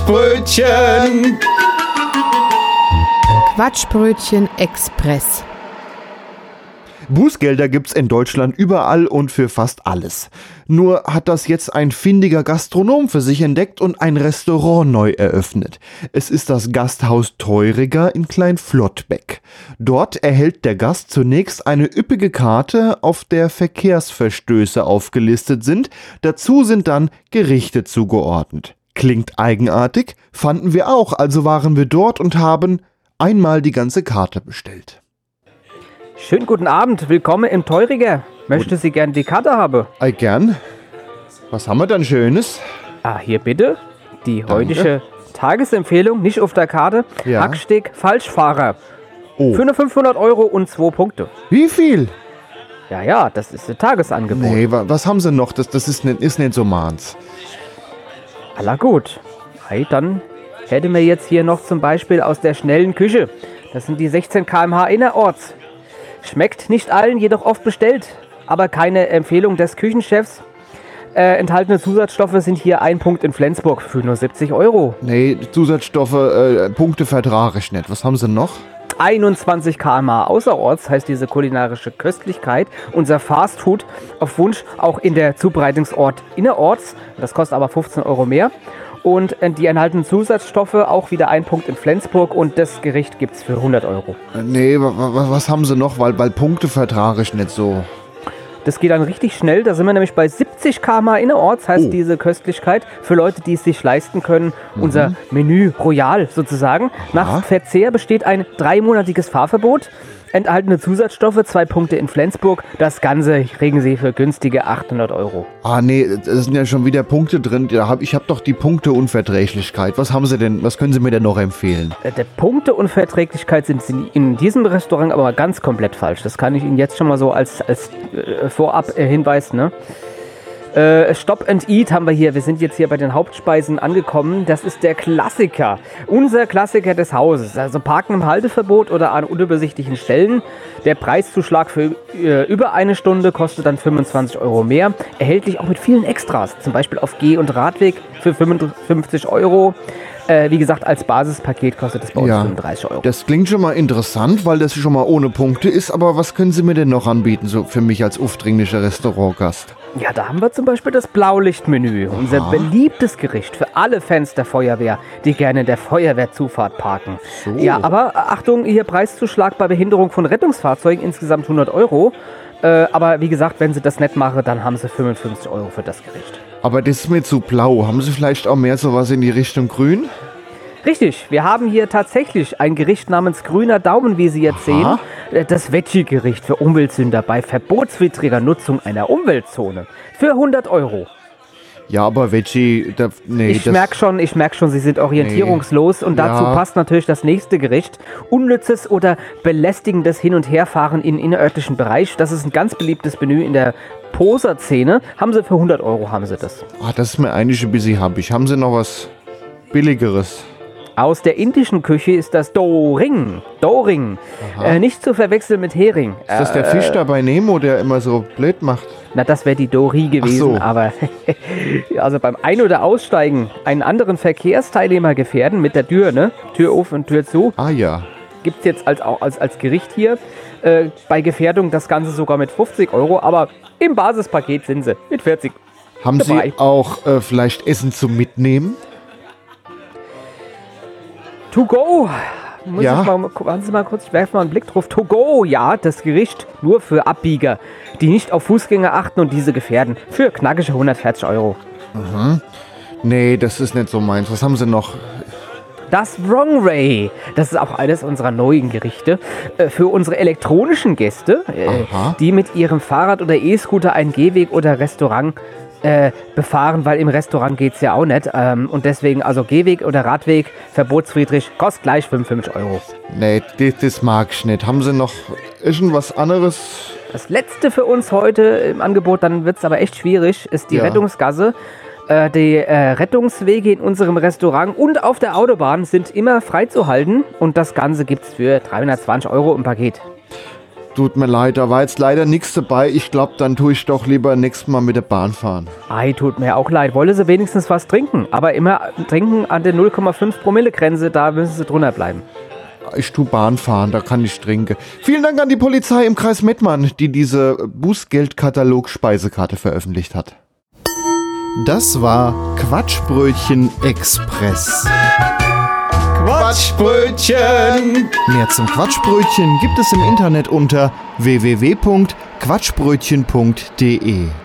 Quatschbrötchen. Quatschbrötchen Express. Bußgelder gibt's in Deutschland überall und für fast alles. Nur hat das jetzt ein findiger Gastronom für sich entdeckt und ein Restaurant neu eröffnet. Es ist das Gasthaus Teuriger in Kleinflottbeck. Dort erhält der Gast zunächst eine üppige Karte, auf der Verkehrsverstöße aufgelistet sind. Dazu sind dann Gerichte zugeordnet. Klingt eigenartig, fanden wir auch, also waren wir dort und haben einmal die ganze Karte bestellt. Schönen guten Abend, willkommen im Teuriger. Möchte Sie gern die Karte haben? Gern. Was haben wir denn Schönes? Hier bitte. Die heutige Tagesempfehlung, nicht auf der Karte. Ja. Hacksteg Falschfahrer. Oh. Für nur 500 € und 2 Punkte. Wie viel? Ja, das ist ein Tagesangebot. Nee, was haben sie noch? Das ist nicht so mahns. Aller gut. Hey, dann hätten wir jetzt hier noch zum Beispiel aus der schnellen Küche. Das sind die 16 km/h innerorts. Schmeckt nicht allen, jedoch oft bestellt. Aber keine Empfehlung des Küchenchefs. Enthaltene Zusatzstoffe sind hier 1 Punkt in Flensburg für nur 70 €. Nee, Zusatzstoffe, Punkte vertrage ich nicht. Was haben sie noch? 21 km/h außerorts heißt diese kulinarische Köstlichkeit. Unser Fastfood auf Wunsch auch in der Zubereitungsort innerorts. Das kostet aber 15 € mehr. Und die enthaltenen Zusatzstoffe auch wieder 1 Punkt in Flensburg und das Gericht gibt es für 100 €. Nee, was haben sie noch? Weil Punkte vertrage ich nicht so. Das geht dann richtig schnell. Da sind wir nämlich bei 70 km/h innerorts, heißt diese Köstlichkeit. Für Leute, die es sich leisten können, unser Menü Royal sozusagen. Nach Verzehr besteht ein 3-monatiges Fahrverbot. Enthaltene Zusatzstoffe, 2 Punkte in Flensburg. Das Ganze kriegen Sie für günstige 800 €. Nee, da sind ja schon wieder Punkte drin. Ich hab doch die Punkteunverträglichkeit. Was haben sie denn? Was können Sie mir denn noch empfehlen? Der Punkteunverträglichkeit sind in diesem Restaurant aber ganz komplett falsch. Das kann ich Ihnen jetzt schon mal so als Vorab-Hinweis, ne? Stop and Eat haben wir hier. Wir sind jetzt hier bei den Hauptspeisen angekommen. Das ist der Klassiker. Unser Klassiker des Hauses. Also Parken im Halteverbot oder an unübersichtlichen Stellen. Der Preiszuschlag für über eine Stunde kostet dann 25 € mehr. Erhältlich auch mit vielen Extras. Zum Beispiel auf Geh- und Radweg für 55 €. Wie gesagt, als Basispaket kostet es bei uns 35 €. Das klingt schon mal interessant, weil das schon mal ohne Punkte ist. Aber was können Sie mir denn noch anbieten, so für mich als aufdringlicher Restaurantgast? Ja, da haben wir zum Beispiel das Blaulichtmenü. Unser beliebtes Gericht für alle Fans der Feuerwehr, die gerne in der Feuerwehrzufahrt parken. So. Ja, aber Achtung, hier Preiszuschlag bei Behinderung von Rettungsfahrzeugen, insgesamt 100 €. Aber wie gesagt, wenn Sie das nicht machen, dann haben Sie 55 € für das Gericht. Aber das ist mir zu blau. Haben Sie vielleicht auch mehr sowas in die Richtung grün? Richtig, wir haben hier tatsächlich ein Gericht namens Grüner Daumen, wie Sie jetzt sehen. Das Veggie-Gericht für Umweltsünder bei verbotswidriger Nutzung einer Umweltzone. Für 100 €. Ja, aber Veggie, Ich merke schon, Sie sind orientierungslos und dazu passt natürlich das nächste Gericht. Unnützes oder belästigendes Hin- und Herfahren in innerörtlichen Bereich. Das ist ein ganz beliebtes Menü in der Poser-Szene. Haben Sie für 100 € haben Sie das. Das ist mir eigentlich ein bisschen happig. Haben Sie noch was Billigeres? Aus der indischen Küche ist das Doring. Nicht zu verwechseln mit Hering. Ist das der Fisch da bei Nemo, der immer so blöd macht? Na, das wäre die Dori gewesen, aber also beim Ein- oder Aussteigen einen anderen Verkehrsteilnehmer gefährden mit der Tür, ne? Tür auf und Tür zu. Ja. Gibt es jetzt als Gericht hier. Bei Gefährdung das Ganze sogar mit 50 €, aber im Basispaket sind sie mit 40 € Haben dabei. Sie auch vielleicht Essen zum Mitnehmen? To go. Warten Sie mal kurz, ich werfe mal einen Blick drauf. To go, ja, das Gericht nur für Abbieger, die nicht auf Fußgänger achten und diese gefährden. Für knackige 140 €. Nee, das ist nicht so meins. Was haben Sie noch? Das Wrong Way, das ist auch eines unserer neuen Gerichte. Für unsere elektronischen Gäste, die mit ihrem Fahrrad oder E-Scooter einen Gehweg oder Restaurant befahren, weil im Restaurant geht es ja auch nicht. Und deswegen also Gehweg oder Radweg, verbotswidrig, kostet gleich 55 €. Nee, das mag ich nicht. Haben Sie noch irgendwas anderes? Das letzte für uns heute im Angebot, dann wird es aber echt schwierig, ist die Rettungsgasse. Die Rettungswege in unserem Restaurant und auf der Autobahn sind immer freizuhalten und das Ganze gibt es für 320 € im Paket. Tut mir leid, da war jetzt leider nichts dabei. Ich glaube, dann tue ich doch lieber nächstes Mal mit der Bahn fahren. Ei, tut mir auch leid. Wolle sie wenigstens was trinken. Aber immer trinken an der 0,5 Promille-Grenze, da müssen sie drunter bleiben. Ich tue Bahn fahren, da kann ich trinken. Vielen Dank an die Polizei im Kreis Mettmann, die diese Bußgeldkatalog-Speisekarte veröffentlicht hat. Das war Quatschbrötchen Express. Quatschbrötchen! Mehr zum Quatschbrötchen gibt es im Internet unter www.quatschbrötchen.de.